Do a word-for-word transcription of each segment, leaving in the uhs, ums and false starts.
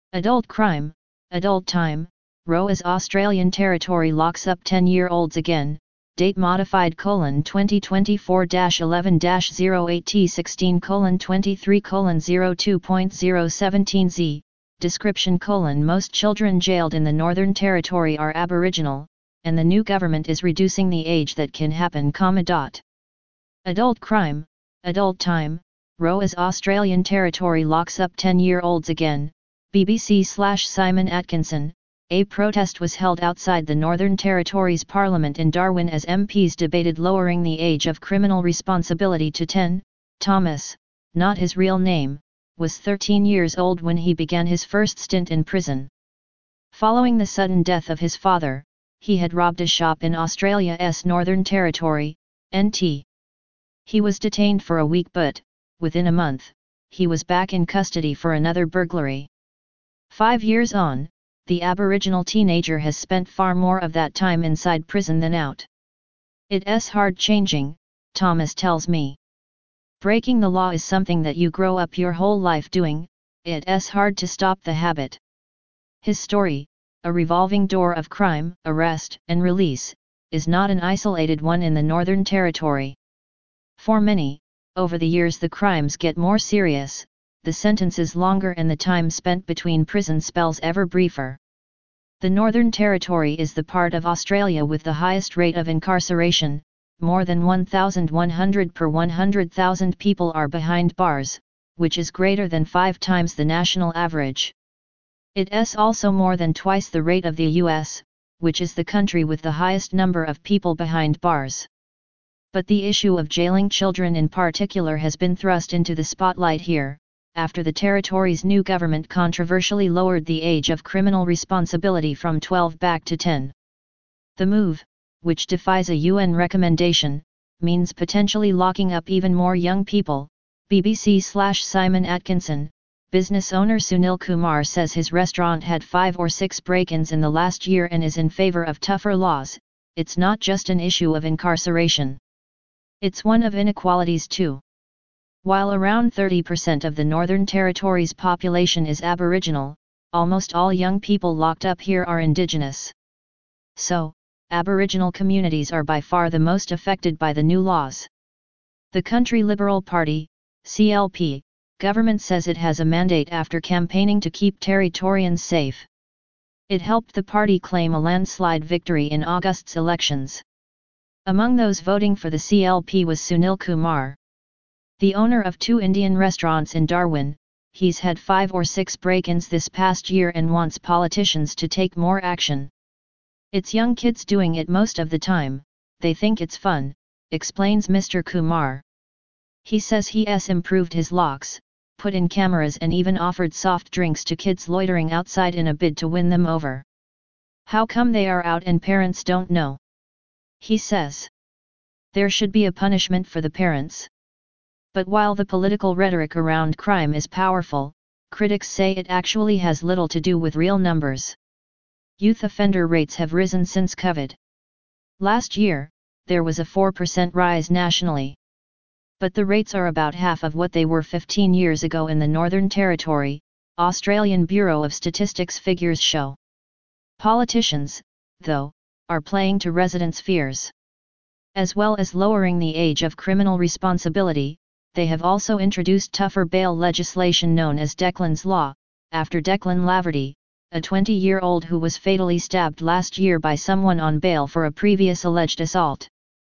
Adult crime, adult time, Roe as Australian Territory locks up ten-year-olds again, date modified colon twenty twenty-four dash eleven dash zero eight T sixteen colon twenty-three colon zero two point zero seventeen Z, description colon most children jailed in the Northern Territory are Aboriginal, and the new government is reducing the age that can happen comma dot. Adult crime, adult time, Roe as Australian Territory locks up ten-year-olds again, B B C slash Simon Atkinson. A protest was held outside the Northern Territory's Parliament in Darwin as M Ps debated lowering the age of criminal responsibility to ten. Thomas, not his real name, was thirteen years old when he began his first stint in prison. Following the sudden death of his father, he had robbed a shop in Australia's Northern Territory, N T. He was detained for a week but, within a month, he was back in custody for another burglary. Five years on, the Aboriginal teenager has spent far more of that time inside prison than out. It's hard changing, Thomas tells me. Breaking the law is something that you grow up your whole life doing, it's hard to stop the habit. His story, a revolving door of crime, arrest, and release, is not an isolated one in the Northern Territory. For many, over the years the crimes get more serious, the sentences longer and the time spent between prison spells ever briefer. The Northern Territory is the part of Australia with the highest rate of incarceration, more than one thousand one hundred per one hundred thousand people are behind bars, which is greater than five times the national average. It's also more than twice the rate of the U S, which is the country with the highest number of people behind bars. But the issue of jailing children in particular has been thrust into the spotlight here, after the territory's new government controversially lowered the age of criminal responsibility from twelve back to ten. The move, which defies a U N recommendation, means potentially locking up even more young people. B B C slash Simon Atkinson, business owner Sunil Kumar says his restaurant had five or six break-ins in the last year and is in favor of tougher laws. It's not just an issue of incarceration. It's one of inequalities too. While around thirty percent of the Northern Territory's population is Aboriginal, almost all young people locked up here are Indigenous. So, Aboriginal communities are by far the most affected by the new laws. The Country Liberal Party, C L P, government says it has a mandate after campaigning to keep Territorians safe. It helped the party claim a landslide victory in August's elections. Among those voting for the C L P was Sunil Kumar. The owner of two Indian restaurants in Darwin, he's had five or six break-ins this past year and wants politicians to take more action. It's young kids doing it most of the time, they think it's fun, explains Mister Kumar. He says he's improved his locks, put in cameras and even offered soft drinks to kids loitering outside in a bid to win them over. How come they are out and parents don't know? He says. There should be a punishment for the parents. But while the political rhetoric around crime is powerful, critics say it actually has little to do with real numbers. Youth offender rates have risen since COVID. Last year, there was a four percent rise nationally. But the rates are about half of what they were fifteen years ago in the Northern Territory, Australian Bureau of Statistics figures show. Politicians, though, are playing to residents' fears. As well as lowering the age of criminal responsibility, they have also introduced tougher bail legislation known as Declan's Law, after Declan Laverty, a twenty-year-old who was fatally stabbed last year by someone on bail for a previous alleged assault.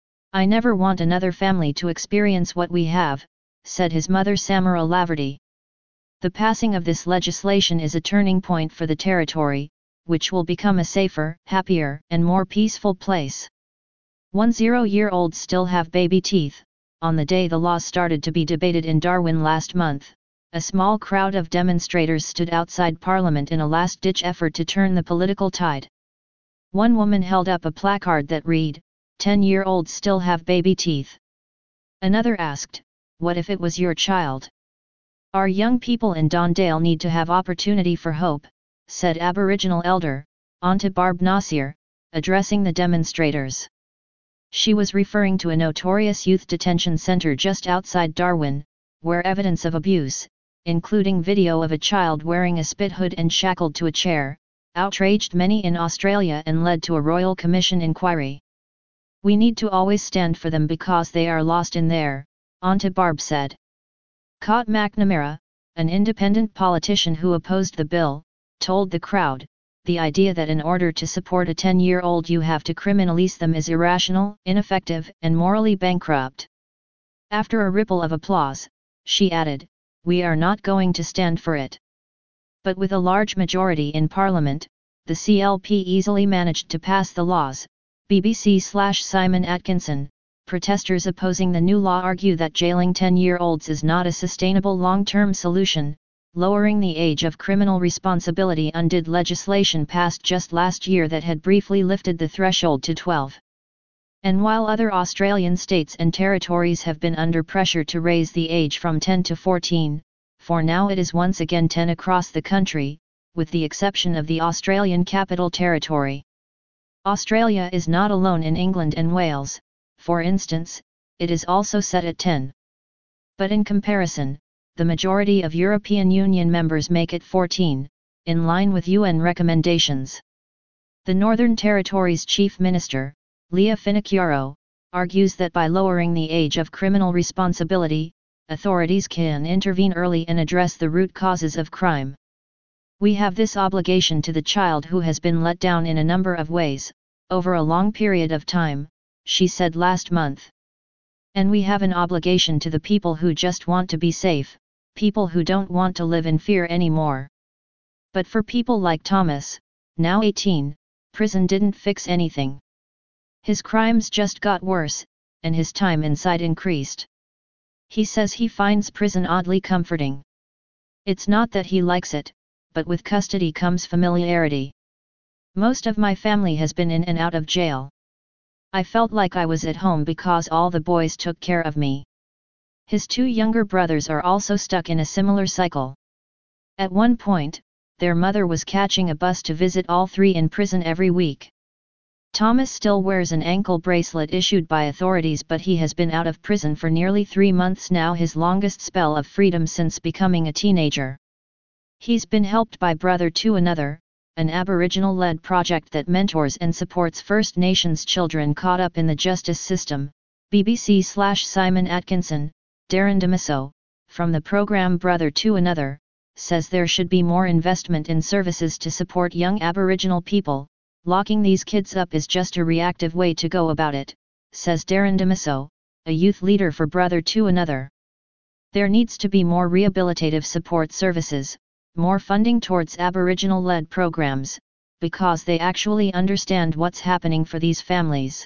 I never want another family to experience what we have, said his mother Samara Laverty. The passing of this legislation is a turning point for the territory, which will become a safer, happier, and more peaceful place. One zero-year-olds still have baby teeth. On the day the law started to be debated in Darwin last month, a small crowd of demonstrators stood outside Parliament in a last-ditch effort to turn the political tide. One woman held up a placard that read, ten-year-olds still have baby teeth. Another asked, what if it was your child? Our young people in Dondale need to have opportunity for hope, said Aboriginal elder, Auntie Barb Nasir, addressing the demonstrators. She was referring to a notorious youth detention centre just outside Darwin, where evidence of abuse, including video of a child wearing a spit hood and shackled to a chair, outraged many in Australia and led to a Royal Commission inquiry. "We need to always stand for them because they are lost in there," Auntie Barb said. Scott McNamara, an independent politician who opposed the bill, told the crowd, "The idea that in order to support a ten-year-old you have to criminalize them is irrational, ineffective, and morally bankrupt." After a ripple of applause, she added, "We are not going to stand for it." But with a large majority in Parliament, the C L P easily managed to pass the laws. B B C slash Simon Atkinson, protesters opposing the new law argue that jailing ten-year-olds is not a sustainable long-term solution. Lowering the age of criminal responsibility undid legislation passed just last year that had briefly lifted the threshold to twelve. And while other Australian states and territories have been under pressure to raise the age from ten to fourteen, for now it is once again ten across the country, with the exception of the Australian Capital Territory. Australia is not alone. In England and Wales, for instance, it is also set at ten. But in comparison, the majority of European Union members make it fourteen, in line with U N recommendations. The Northern Territory's Chief Minister, Leah Finocchiaro, argues that by lowering the age of criminal responsibility, authorities can intervene early and address the root causes of crime. "We have this obligation to the child who has been let down in a number of ways, over a long period of time," she said last month. "And we have an obligation to the people who just want to be safe, people who don't want to live in fear anymore." But for people like Thomas, now eighteen, prison didn't fix anything. His crimes just got worse, and his time inside increased. He says he finds prison oddly comforting. "It's not that he likes it, but with custody comes familiarity. Most of my family has been in and out of jail. I felt like I was at home because all the boys took care of me." His two younger brothers are also stuck in a similar cycle. At one point, their mother was catching a bus to visit all three in prison every week. Thomas still wears an ankle bracelet issued by authorities, but he has been out of prison for nearly three months now, his longest spell of freedom since becoming a teenager. He's been helped by Brother to Another, an Aboriginal-led project that mentors and supports First Nations children caught up in the justice system. B B C slash Simon Atkinson, Darren Demiso, from the program Brother to Another, says there should be more investment in services to support young Aboriginal people. "Locking these kids up is just a reactive way to go about it," says Darren Demiso, a youth leader for Brother to Another. "There needs to be more rehabilitative support services, more funding towards Aboriginal-led programs, because they actually understand what's happening for these families.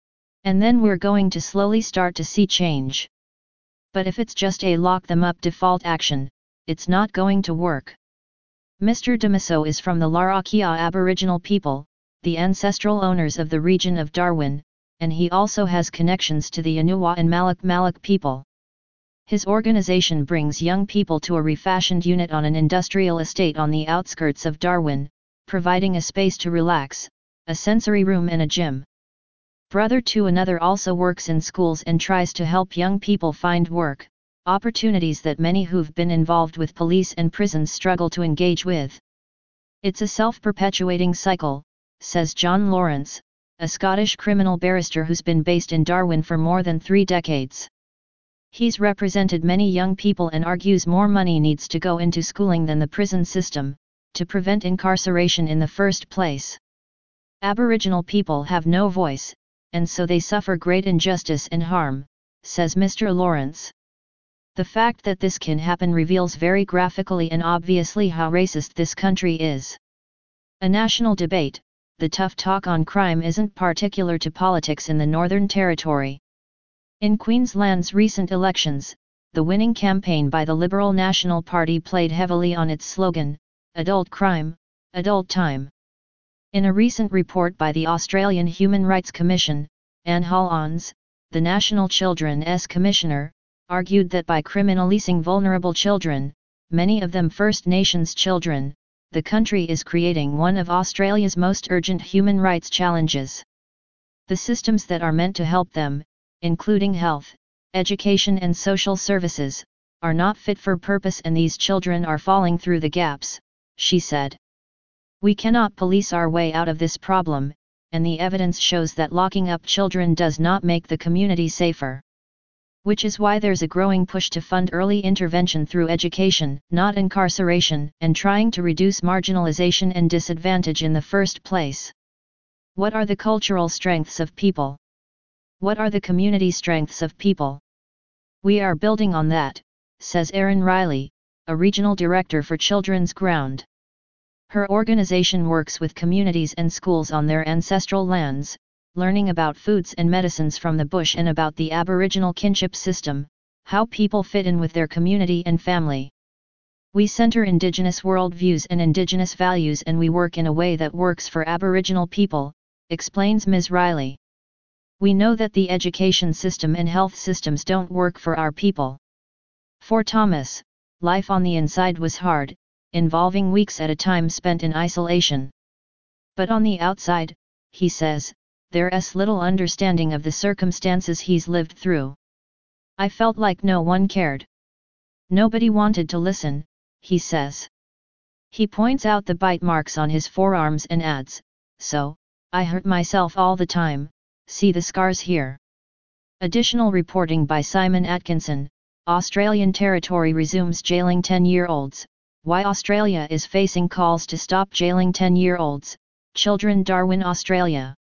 And then we're going to slowly start to see change. But if it's just a lock them up default action, it's not going to work." Mister Demiso is from the Larrakia Aboriginal people, the ancestral owners of the region of Darwin, and he also has connections to the Anuwa and Malak Malak people. His organization brings young people to a refashioned unit on an industrial estate on the outskirts of Darwin, providing a space to relax, a sensory room and a gym. Brother to Another also works in schools and tries to help young people find work, opportunities that many who've been involved with police and prisons struggle to engage with. "It's a self-perpetuating cycle," says John Lawrence, a Scottish criminal barrister who's been based in Darwin for more than three decades. He's represented many young people and argues more money needs to go into schooling than the prison system, to prevent incarceration in the first place. Aboriginal people have no voice, and so they suffer great injustice and harm, says Mister Lawrence. The fact that this can happen reveals very graphically and obviously how racist this country is. A national debate, the tough talk on crime isn't particular to politics in the Northern Territory. In Queensland's recent elections, the winning campaign by the Liberal National Party played heavily on its slogan, "Adult crime, adult time." In a recent report by the Australian Human Rights Commission, Anne Hall-Ons, the National Children's Commissioner, argued that by criminalising vulnerable children, many of them First Nations children, the country is creating one of Australia's most urgent human rights challenges. The systems that are meant to help them, including health, education and social services, are not fit for purpose and these children are falling through the gaps, she said. We cannot police our way out of this problem, and the evidence shows that locking up children does not make the community safer. Which is why there's a growing push to fund early intervention through education, not incarceration, and trying to reduce marginalization and disadvantage in the first place. What are the cultural strengths of people? What are the community strengths of people? We are building on that, says Erin Riley, a regional director for Children's Ground. Her organization works with communities and schools on their ancestral lands, learning about foods and medicines from the bush and about the Aboriginal kinship system, how people fit in with their community and family. We center Indigenous worldviews and Indigenous values and we work in a way that works for Aboriginal people, explains Miz Riley. We know that the education system and health systems don't work for our people. For Thomas, life on the inside was hard, involving weeks at a time spent in isolation. But on the outside, he says, there's little understanding of the circumstances he's lived through. I felt like no one cared. Nobody wanted to listen, he says. He points out the bite marks on his forearms and adds, so, I hurt myself all the time, see the scars here. Additional reporting by Simon Atkinson, Australian Territory resumes jailing ten-year-olds, why Australia is facing calls to stop jailing ten-year-olds, Children Darwin Australia.